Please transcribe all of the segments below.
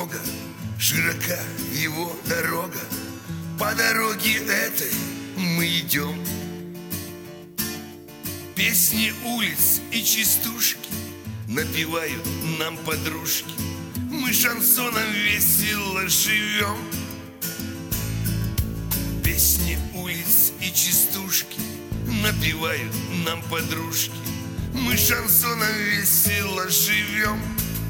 много, широка его дорога. По дороге этой мы идем. Песни улиц и частушки напевают нам подружки. Мы шансоном весело живем. Песни улиц и частушки напевают нам подружки. Мы шансоном весело живем.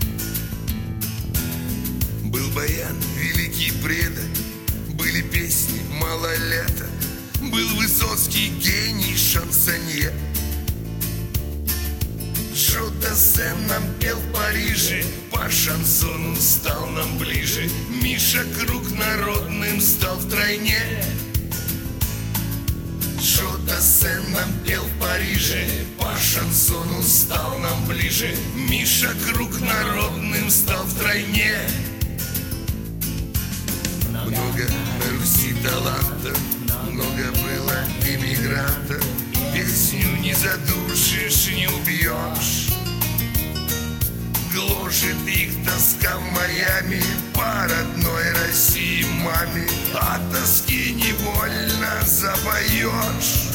Был баян великий предок, были песни малолеток, был Высоцкий гений шансонье. Шо Дассен нам пел в Париже, по шансону стал нам ближе. Миша Круг народным стал втройне. Шо Дассен нам пел в Париже, по шансону стал нам ближе. Миша Круг народным стал втройне. Много на Руси талантов, много было иммигрантов. Песню не задушишь, не убьешь. Гложет их тоска в Майами по родной России маме. А тоски невольно запоешь.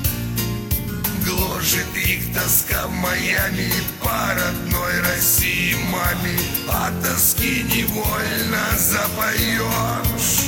Гложет их тоска в Майами по родной России маме. А тоски невольно запоешь.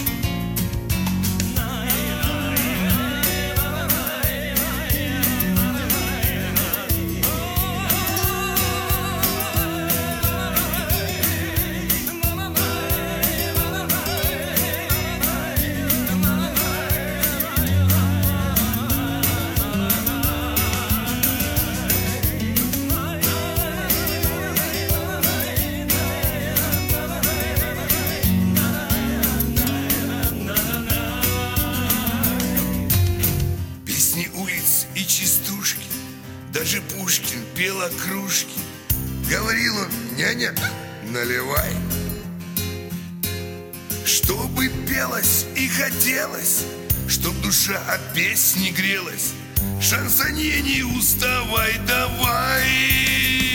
И частушки, даже Пушкин пел о кружке. Говорил он: няня, наливай. Чтобы пелось и хотелось, чтоб душа от песни грелась. Шансонье, не уставай, давай.